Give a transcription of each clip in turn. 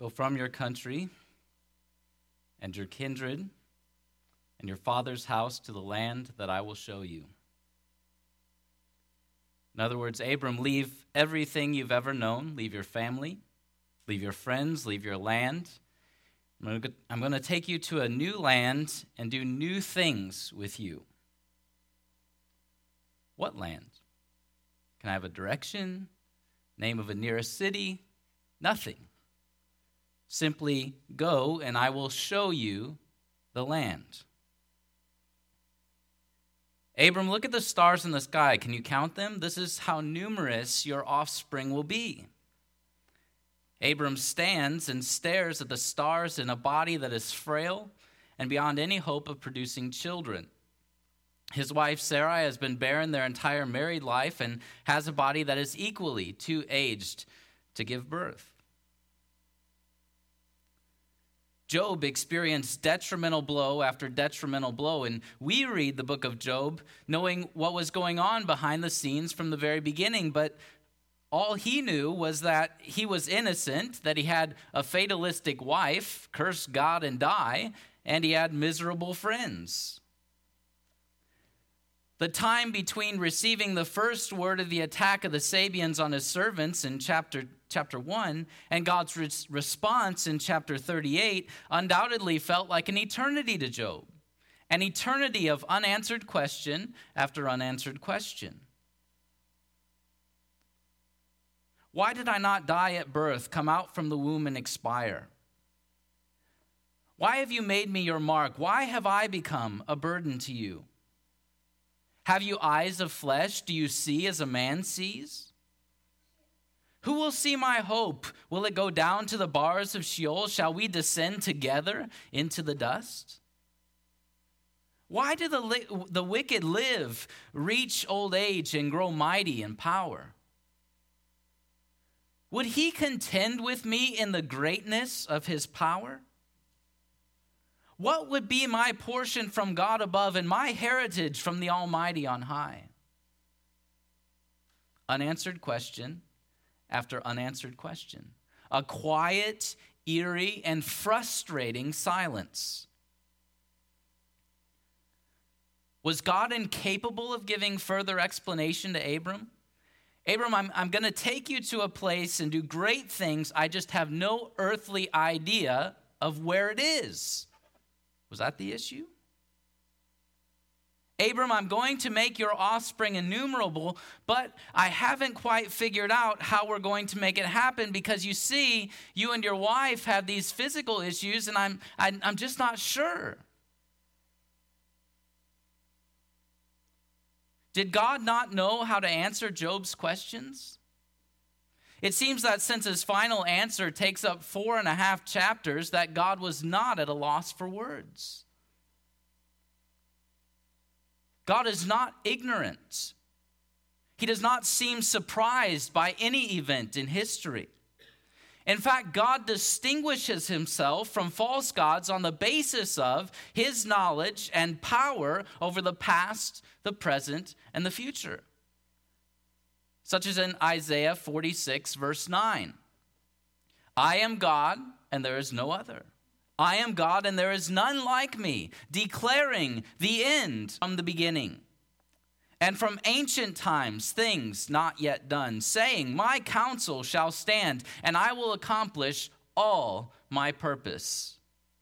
Go from your country and your kindred and your father's house to the land that I will show you. In other words, Abram, leave everything you've ever known. Leave your family, leave your friends, leave your land. I'm going to take you to a new land and do new things with you. What land? Can I have a direction? Name of a nearest city? Nothing. Simply go and I will show you the land. Abram, look at the stars in the sky. Can you count them? This is how numerous your offspring will be. Abram stands and stares at the stars in a body that is frail and beyond any hope of producing children. His wife Sarai has been barren their entire married life and has a body that is equally too aged to give birth. Job experienced detrimental blow after detrimental blow, and we read the book of Job knowing what was going on behind the scenes from the very beginning, but all he knew was that he was innocent, that he had a fatalistic wife, curse God and die, and he had miserable friends. The time between receiving the first word of the attack of the Sabians on his servants in chapter 1 and God's response in chapter 38 undoubtedly felt like an eternity to Job, an eternity of unanswered question after unanswered question. Why did I not die at birth, come out from the womb and expire? Why have you made me your mark? Why have I become a burden to you? Have you eyes of flesh? Do you see as a man sees? Who will see my hope? Will it go down to the bars of Sheol? Shall we descend together into the dust? Why do the wicked live, reach old age, and grow mighty in power? Would he contend with me in the greatness of his power? What would be my portion from God above and my heritage from the Almighty on high? Unanswered question after unanswered question. A quiet, eerie, and frustrating silence. Was God incapable of giving further explanation to Abram? Abram, I'm going to take you to a place and do great things. I just have no earthly idea of where it is. Was that the issue? Abram, I'm going to make your offspring innumerable, but I haven't quite figured out how we're going to make it happen because you see, you and your wife have these physical issues, and I'm just not sure. Did God not know how to answer Job's questions? It seems that since his final answer takes up 4.5 chapters, that God was not at a loss for words. God is not ignorant. He does not seem surprised by any event in history. In fact, God distinguishes himself from false gods on the basis of his knowledge and power over the past, the present, and the future. Such as in Isaiah 46, verse 9. I am God, and there is no other. I am God, and there is none like me, declaring the end from the beginning. And from ancient times, things not yet done, saying, my counsel shall stand, and I will accomplish all my purpose.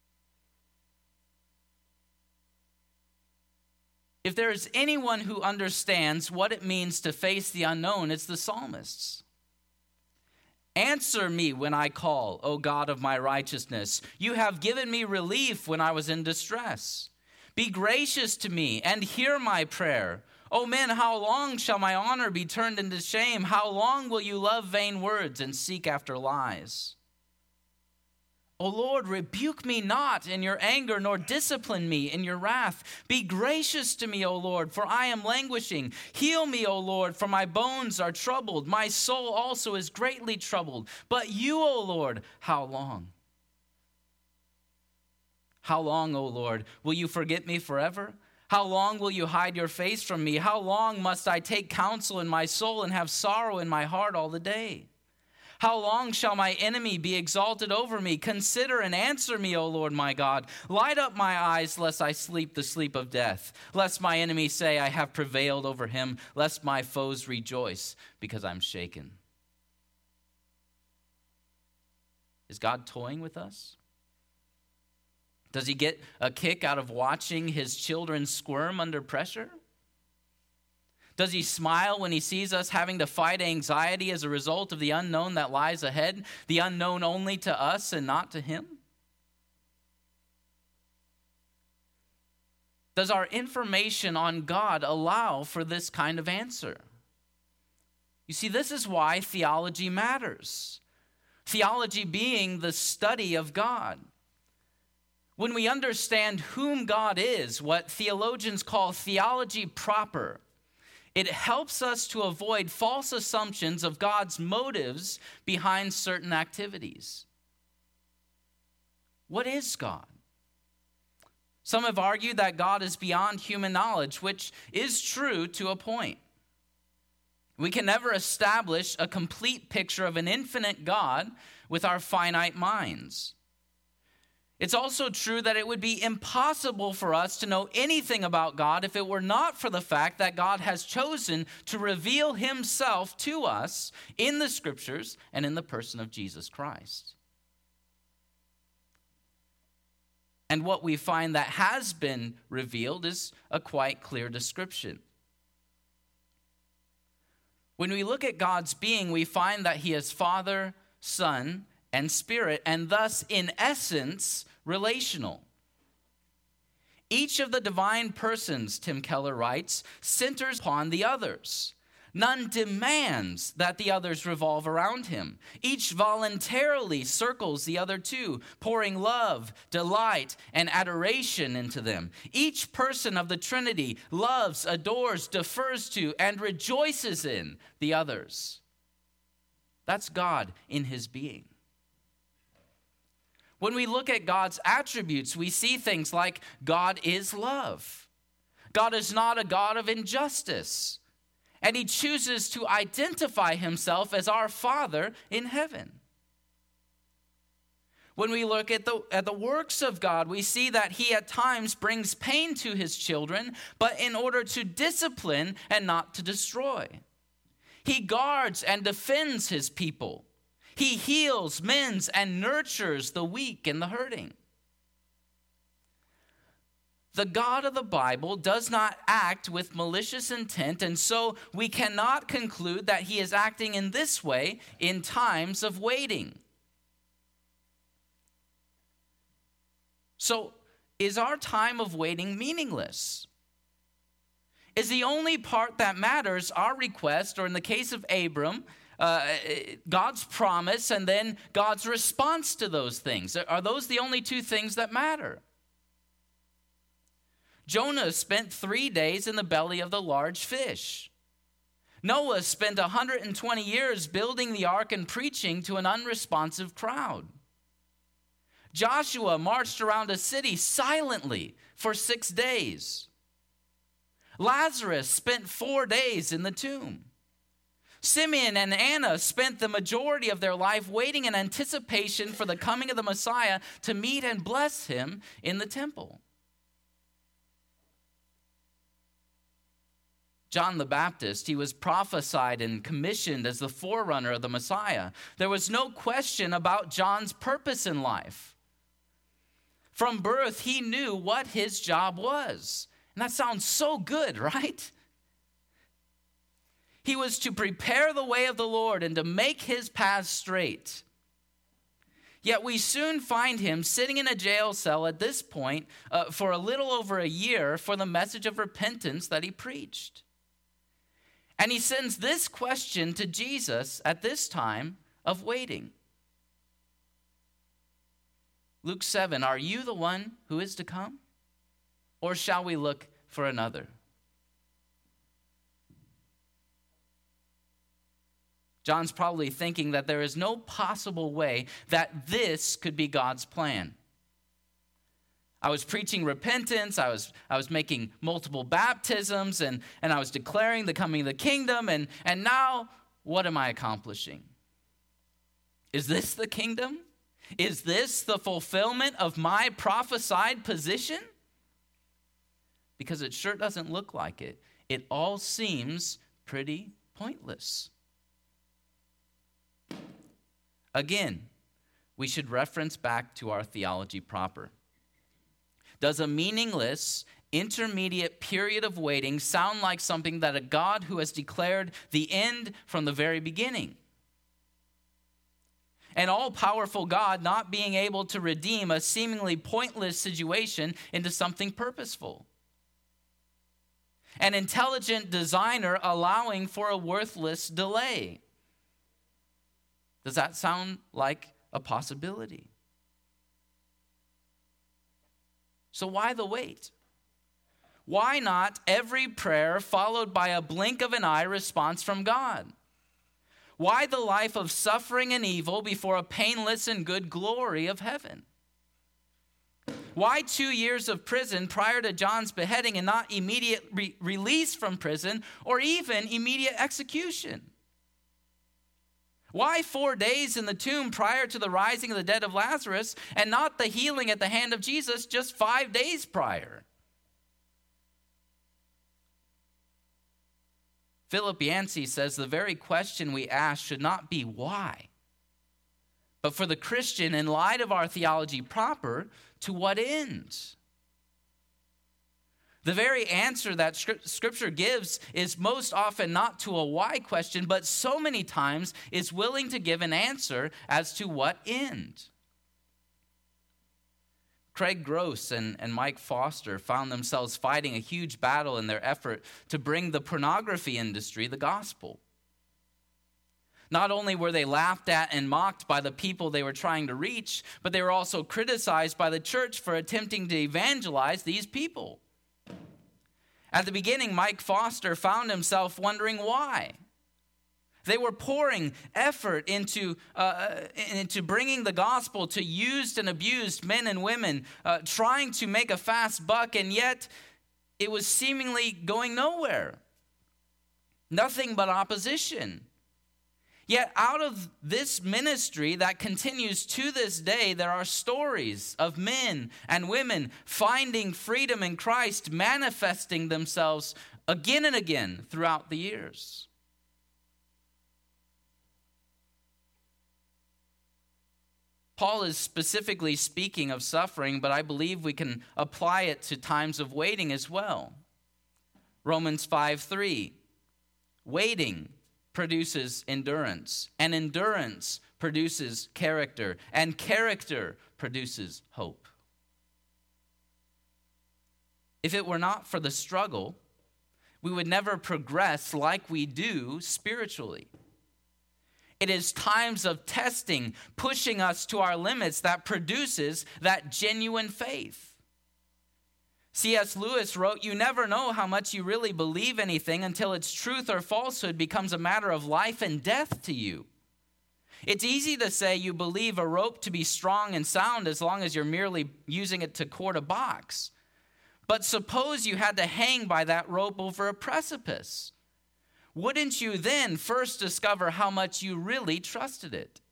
If there is anyone who understands what it means to face the unknown, it's the psalmists. Answer me when I call, O God of my righteousness. You have given me relief when I was in distress. Be gracious to me and hear my prayer. O men, how long shall my honor be turned into shame? How long will you love vain words and seek after lies? O Lord, rebuke me not in your anger, nor discipline me in your wrath. Be gracious to me, O Lord, for I am languishing. Heal me, O Lord, for my bones are troubled. My soul also is greatly troubled. But you, O Lord, how long? How long, O Lord, will you forget me forever? How long will you hide your face from me? How long must I take counsel in my soul and have sorrow in my heart all the day? How long shall my enemy be exalted over me? Consider and answer me, O Lord my God. Light up my eyes, lest I sleep the sleep of death. Lest my enemy say, I have prevailed over him. Lest my foes rejoice, because I'm shaken. Is God toying with us? Does he get a kick out of watching his children squirm under pressure? Does he smile when he sees us having to fight anxiety as a result of the unknown that lies ahead, the unknown only to us and not to him? Does our information on God allow for this kind of answer? You see, this is why theology matters. Theology being the study of God. When we understand whom God is, what theologians call theology proper, it helps us to avoid false assumptions of God's motives behind certain activities. What is God? Some have argued that God is beyond human knowledge, which is true to a point. We can never establish a complete picture of an infinite God with our finite minds. It's also true that it would be impossible for us to know anything about God if it were not for the fact that God has chosen to reveal himself to us in the scriptures and in the person of Jesus Christ. And what we find that has been revealed is a quite clear description. When we look at God's being, we find that he is Father, Son, and Spirit, and thus, in essence, relational. Each of the divine persons, Tim Keller writes, centers upon the others. None demands that the others revolve around him. Each voluntarily circles the other two, pouring love, delight, and adoration into them. Each person of the Trinity loves, adores, defers to, and rejoices in the others. That's God in his being. When we look at God's attributes, we see things like God is love. God is not a God of injustice. And he chooses to identify himself as our Father in heaven. When we look at the works of God, we see that he at times brings pain to his children, but in order to discipline and not to destroy. He guards and defends his people. He heals, mends, and nurtures the weak and the hurting. The God of the Bible does not act with malicious intent, and so we cannot conclude that he is acting in this way in times of waiting. So, is our time of waiting meaningless? Is the only part that matters our request, or in the case of Abram, God's promise and then God's response to those things? Are those the only two things that matter? Jonah spent 3 days in the belly of the large fish. Noah spent 120 years building the ark and preaching to an unresponsive crowd. Joshua marched around a city silently for 6 days. Lazarus spent 4 days in the tomb. Simeon and Anna spent the majority of their life waiting in anticipation for the coming of the Messiah to meet and bless him in the temple. John the Baptist, he was prophesied and commissioned as the forerunner of the Messiah. There was no question about John's purpose in life. From birth, he knew what his job was. And that sounds so good, right? He was to prepare the way of the Lord and to make his paths straight. Yet we soon find him sitting in a jail cell at this point for a little over a year for the message of repentance that he preached. And he sends this question to Jesus at this time of waiting. Luke 7, are you the one who is to come? Or shall we look for another? John's probably thinking that there is no possible way that this could be God's plan. I was preaching repentance, I was making multiple baptisms, and I was declaring the coming of the kingdom, and now what am I accomplishing? Is this the kingdom? Is this the fulfillment of my prophesied position? Because it sure doesn't look like it. It all seems pretty pointless. Again, we should reference back to our theology proper. Does a meaningless, intermediate period of waiting sound like something that a God who has declared the end from the very beginning? An all-powerful God not being able to redeem a seemingly pointless situation into something purposeful? An intelligent designer allowing for a worthless delay? Does that sound like a possibility? So why the wait? Why not every prayer followed by a blink of an eye response from God? Why the life of suffering and evil before a painless and good glory of heaven? Why 2 years of prison prior to John's beheading and not immediate release from prison or even immediate execution? Why 4 days in the tomb prior to the rising of the dead of Lazarus and not the healing at the hand of Jesus just 5 days prior? Philip Yancey says the very question we ask should not be why, but for the Christian, in light of our theology proper, to what end? The very answer that Scripture gives is most often not to a why question, but so many times is willing to give an answer as to what end. Craig Gross and Mike Foster found themselves fighting a huge battle in their effort to bring the pornography industry the gospel. Not only were they laughed at and mocked by the people they were trying to reach, but they were also criticized by the church for attempting to evangelize these people. At the beginning, Mike Foster found himself wondering why. They were pouring effort into bringing the gospel to used and abused men and women, trying to make a fast buck, and yet it was seemingly going nowhere. Nothing but opposition. Yet out of this ministry that continues to this day, there are stories of men and women finding freedom in Christ, manifesting themselves again and again throughout the years. Paul is specifically speaking of suffering, but I believe we can apply it to times of waiting as well. Romans 5:3, waiting produces endurance, and endurance produces character, and character produces hope. If it were not for the struggle, we would never progress like we do spiritually. It is times of testing, pushing us to our limits, that produces that genuine faith. C.S. Lewis wrote, "You never know how much you really believe anything until its truth or falsehood becomes a matter of life and death to you. It's easy to say you believe a rope to be strong and sound as long as you're merely using it to cord a box. But suppose you had to hang by that rope over a precipice. Wouldn't you then first discover how much you really trusted it?"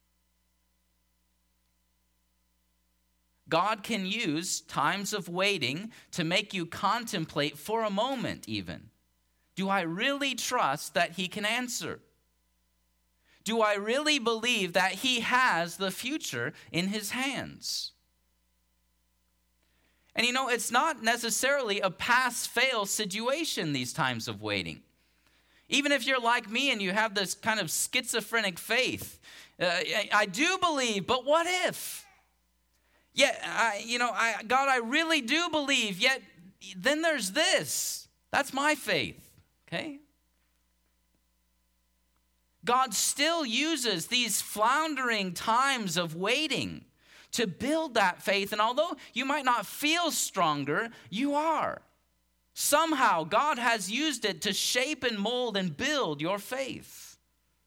God can use times of waiting to make you contemplate for a moment even. Do I really trust that He can answer? Do I really believe that He has the future in His hands? And it's not necessarily a pass-fail situation, these times of waiting. Even if you're like me and you have this kind of schizophrenic faith, I do believe, but what if? God, I really do believe, yet then there's this. That's my faith, okay? God still uses these floundering times of waiting to build that faith, and although you might not feel stronger, you are. Somehow, God has used it to shape and mold and build your faith.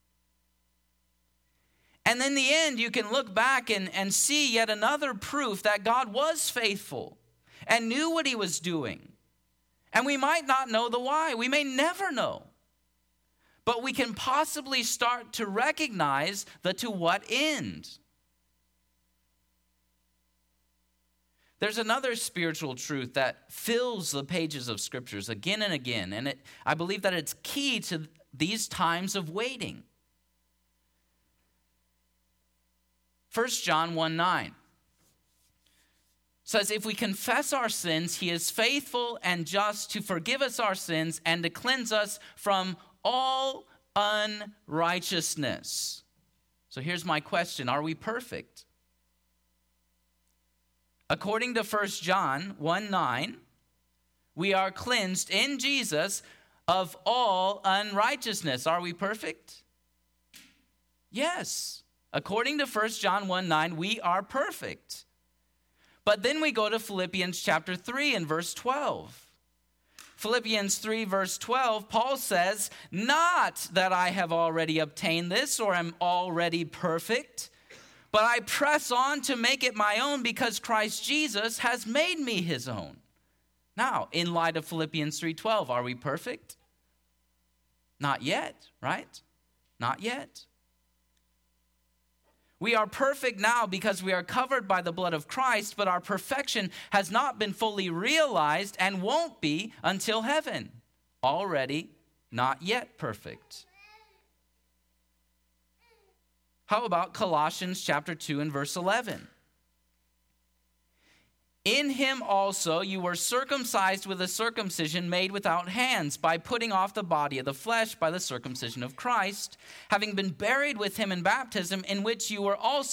And in the end, you can look back and see yet another proof that God was faithful and knew what He was doing. And we might not know the why. We may never know. but we can possibly start to recognize the to what end. There's another spiritual truth that fills the pages of Scriptures again and again, and I believe that it's key to these times of waiting. 1 John 1:9 says, if we confess our sins, he is faithful and just to forgive us our sins and to cleanse us from all unrighteousness. So here's my question. Are we perfect? According to 1 John 1:9, we are cleansed in Jesus of all unrighteousness. Are we perfect? Yes. According to 1 John 1:9, we are perfect. But then we go to Philippians chapter 3 and verse 12. Philippians 3 verse 12, Paul says, not that I have already obtained this or am already perfect, but I press on to make it my own because Christ Jesus has made me his own. Now, in light of Philippians 3:12, are we perfect? Not yet, right? Not yet. We are perfect now because we are covered by the blood of Christ, but our perfection has not been fully realized and won't be until heaven. Already not yet perfect. How about Colossians chapter 2 and verse 11? In him also you were circumcised with a circumcision made without hands, by putting off the body of the flesh by the circumcision of Christ, having been buried with him in baptism, in which you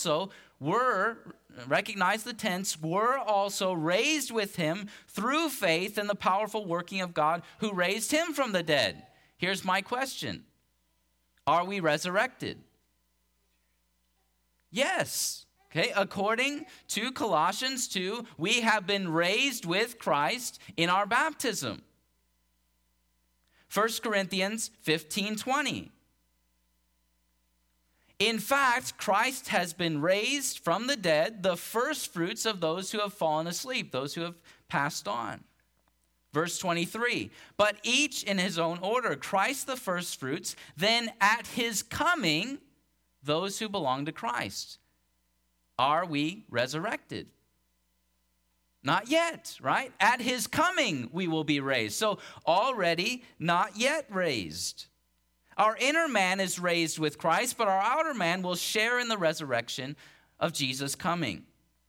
recognize the tense, were also raised with him through faith in the powerful working of God who raised him from the dead. Here's my question. Are we resurrected? Yes. Okay, according to Colossians 2, we have been raised with Christ in our baptism. 1 Corinthians 15:20. In fact, Christ has been raised from the dead, the first fruits of those who have fallen asleep, those who have passed on. Verse 23, but each in his own order, Christ the first fruits, then at his coming, those who belong to Christ. Are we resurrected? Not yet, right? At his coming, we will be raised. So already not yet raised. Our inner man is raised with Christ, but our outer man will share in the resurrection of Jesus' coming.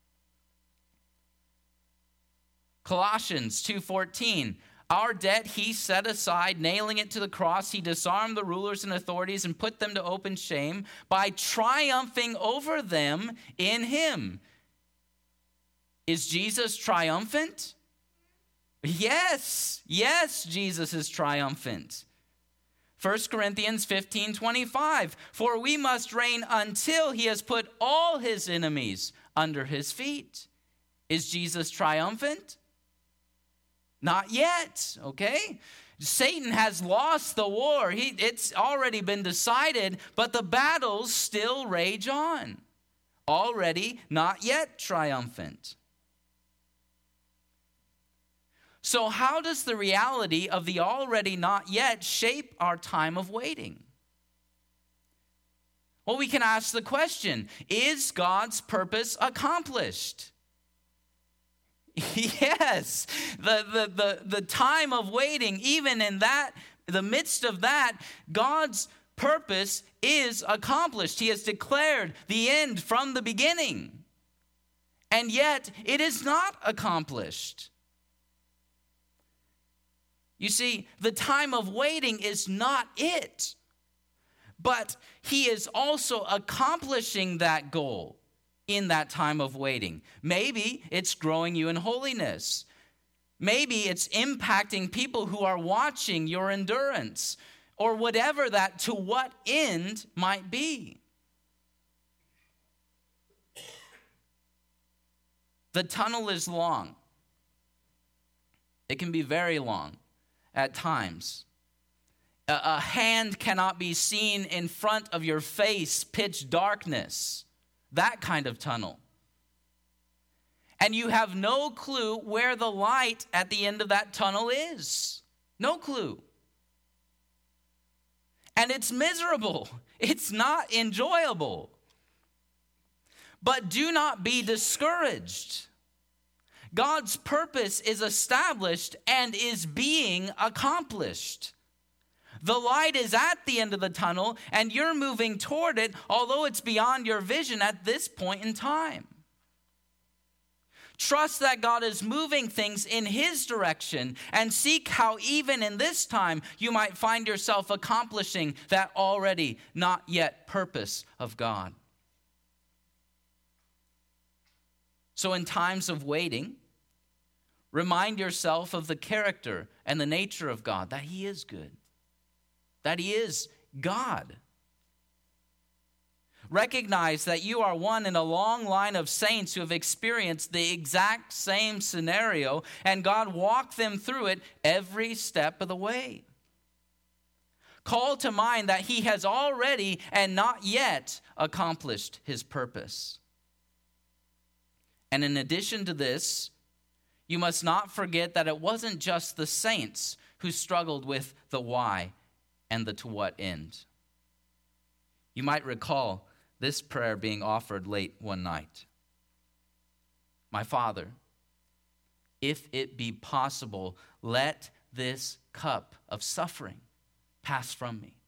Colossians 2:14, our debt he set aside, nailing it to the cross. He disarmed the rulers and authorities and put them to open shame by triumphing over them in him. Is Jesus triumphant? Yes, Jesus is triumphant. 1 Corinthians 15:25, for we must reign until he has put all his enemies under his feet. Is Jesus triumphant? Not yet, okay? Satan has lost the war. It's already been decided, but the battles still rage on. Already not yet triumphant. So how does the reality of the already not yet shape our time of waiting? Well, we can ask the question, is God's purpose accomplished? Yes, the time of waiting, even in that, the midst of that, God's purpose is accomplished. He has declared the end from the beginning. And yet, it is not accomplished. You see, the time of waiting is not it, but he is also accomplishing that goal in that time of waiting. Maybe it's growing you in holiness. Maybe it's impacting people who are watching your endurance, or whatever that to what end might be. The tunnel is long. It can be very long at times. A hand cannot be seen in front of your face, pitch darkness. That kind of tunnel. And you have no clue where the light at the end of that tunnel is. No clue. and it's miserable. It's not enjoyable. But do not be discouraged. God's purpose is established and is being accomplished. The light is at the end of the tunnel, and you're moving toward it, although it's beyond your vision at this point in time. Trust that God is moving things in His direction, and seek how even in this time you might find yourself accomplishing that already not yet purpose of God. So in times of waiting, remind yourself of the character and the nature of God, that He is good, that He is God. Recognize that you are one in a long line of saints who have experienced the exact same scenario, and God walked them through it every step of the way. Call to mind that He has already and not yet accomplished His purpose. And in addition to this, you must not forget that it wasn't just the saints who struggled with the why and the to what end. You might recall this prayer being offered late one night. My Father, if it be possible, let this cup of suffering pass from me.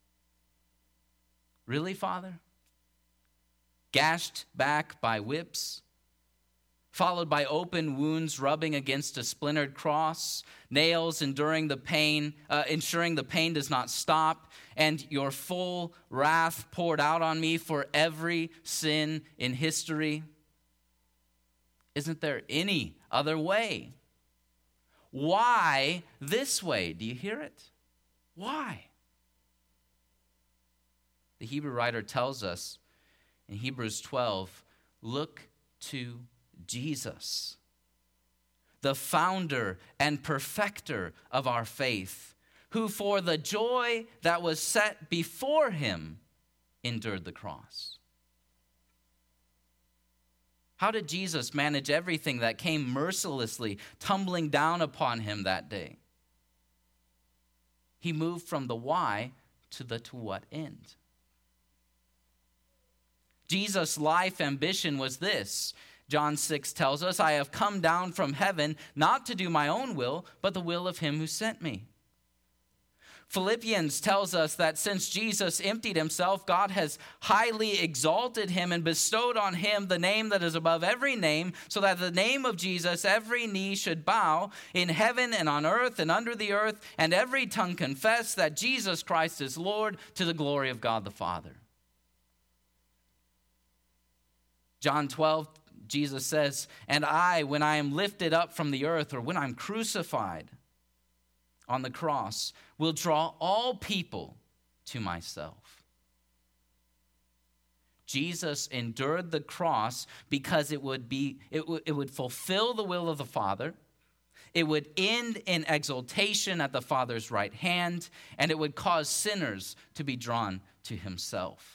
Really, Father? Gashed back by whips, followed by open wounds rubbing against a splintered cross, nails ensuring the pain does not stop, and your full wrath poured out on me for every sin in history. Isn't there any other way? Why this way? Do you hear it? Why? The Hebrew writer tells us in Hebrews 12, look to Jesus, the founder and perfecter of our faith, who for the joy that was set before him endured the cross. How did Jesus manage everything that came mercilessly tumbling down upon him that day? He moved from the why to the to what end. Jesus' life ambition was this. John 6 tells us, I have come down from heaven not to do my own will, but the will of him who sent me. Philippians tells us that since Jesus emptied himself, God has highly exalted him and bestowed on him the name that is above every name, so that the name of Jesus every knee should bow in heaven and on earth and under the earth, and every tongue confess that Jesus Christ is Lord, to the glory of God the Father. John 12, Jesus says, and I, when I am lifted up from the earth, or when I'm crucified on the cross, will draw all people to myself. Jesus endured the cross because it would fulfill the will of the Father. It would end in exaltation at the Father's right hand, and it would cause sinners to be drawn to himself.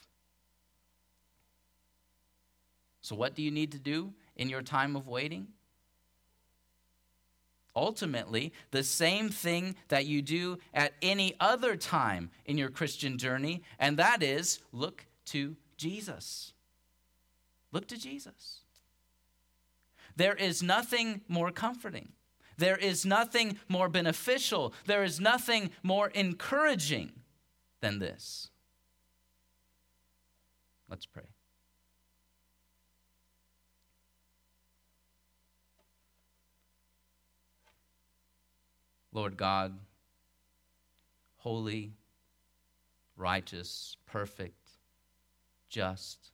So what do you need to do in your time of waiting? Ultimately, the same thing that you do at any other time in your Christian journey, and that is look to Jesus. Look to Jesus. There is nothing more comforting. There is nothing more beneficial. There is nothing more encouraging than this. Let's pray. Lord God, holy, righteous, perfect, just.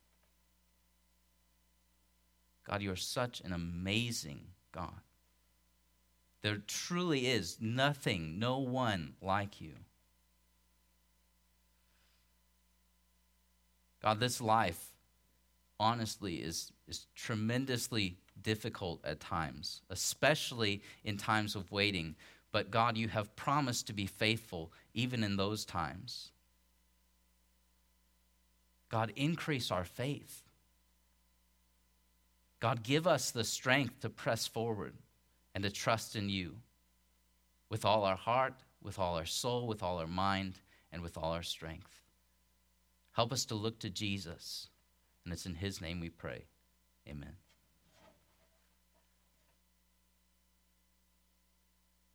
God, you are such an amazing God. There truly is nothing, no one like you. God, this life, honestly, is tremendously difficult at times, especially in times of waiting. But God, you have promised to be faithful even in those times. God, increase our faith. God, give us the strength to press forward and to trust in you with all our heart, with all our soul, with all our mind, and with all our strength. Help us to look to Jesus, and it's in his name we pray. Amen.